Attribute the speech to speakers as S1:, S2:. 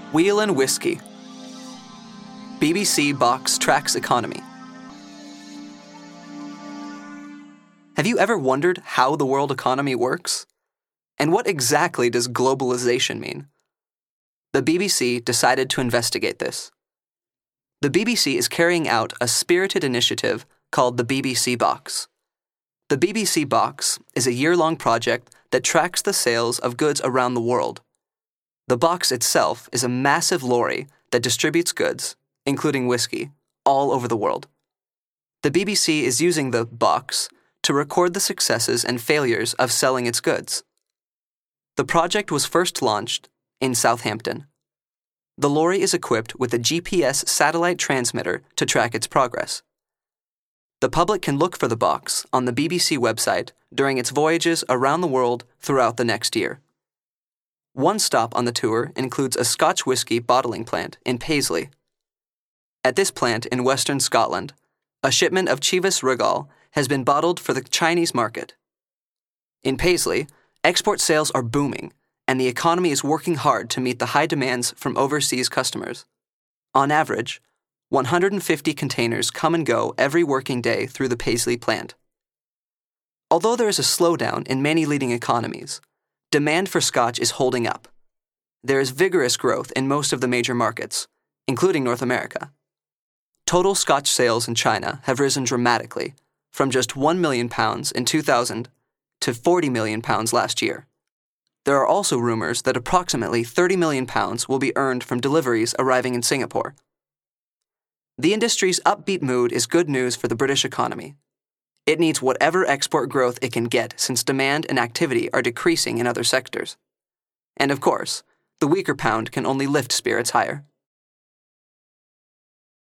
S1: Wheel and Whiskey. BBC Box tracks economy. Have you ever wondered how the world economy works? And what exactly does globalization mean? The BBC decided to investigate this. The BBC is carrying out a spirited initiative called the BBC Box. The BBC Box is a year-long project that tracks the sales of goods around the world. The box itself is a massive lorry that distributes goods, including whiskey, all over the world. The BBC is using the box to record the successes and failures of selling its goods. The project was first launched in Southampton. The lorry is equipped with a GPS satellite transmitter to track its progress. The public can look for the box on the BBC website during its voyages around the world throughout the next year. One stop on the tour includes a Scotch whisky bottling plant in Paisley. At this plant in western Scotland, a shipment of Chivas Regal has been bottled for the Chinese market. In Paisley, export sales are booming, and the economy is working hard to meet the high demands from overseas customers. On average, 150 containers come and go every working day through the Paisley plant. Although there is a slowdown in many leading economies, demand for Scotch is holding up. There is vigorous growth in most of the major markets, including North America. Total Scotch sales in China have risen dramatically, from just £1 million in 2000 to £40 million last year. There are also rumors that approximately £30 million will be earned from deliveries arriving in Singapore. The industry's upbeat mood is good news for the British economy. It needs whatever export growth it can get since demand and activity are decreasing in other sectors. And of course, the weaker pound can only lift spirits higher.